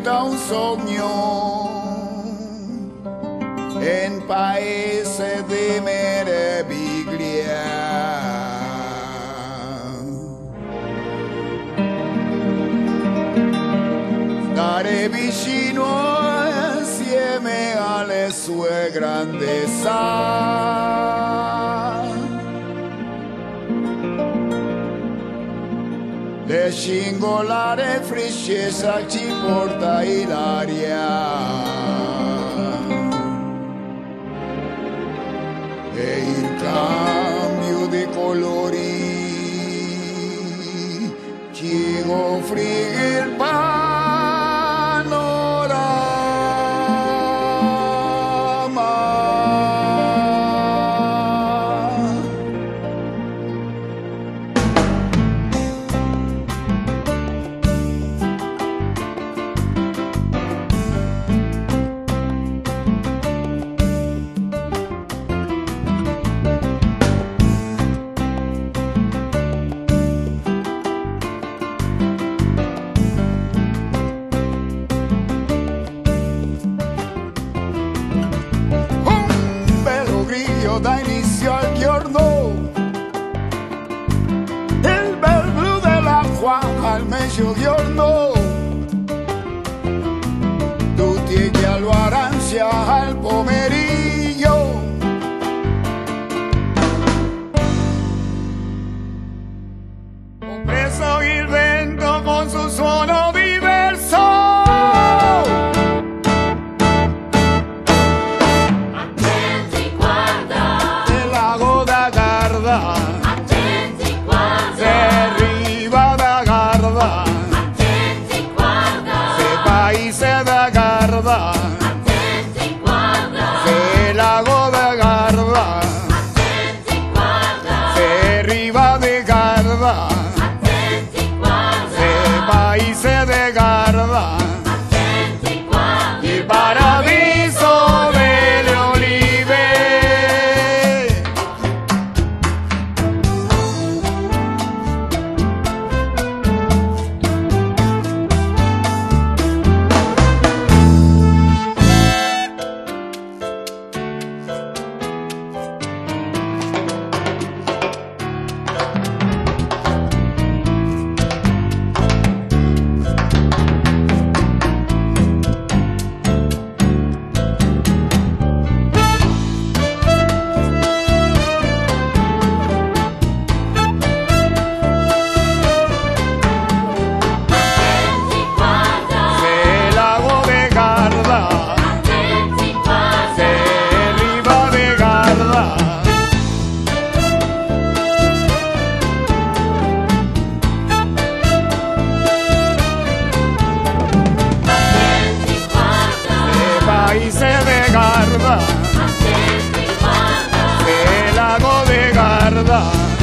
diventa un sogno in paese di meraviglia. Stare vicino insieme alle sue grandezza. Le singolare freschezza ci porta in aria e il cambio di colori ci offre il da inizio al giorno, il bel blu dell'acqua al mezzogiorno, tutti gli all'arancia al pomeriggio. Ho preso il vento con su suono diverso. Attenti, guarda. Se arriva da Garda, Attenti, guarda. se paese da Garda, Attenti, guarda. se lago da Garda, Attenti, guarda. se riva di Garda, Attenti, guarda. se paese de Garda, Attenti, guarda. il paradiso delle olive. Paese de Garda, Attenti, guarda. el lago de Garda.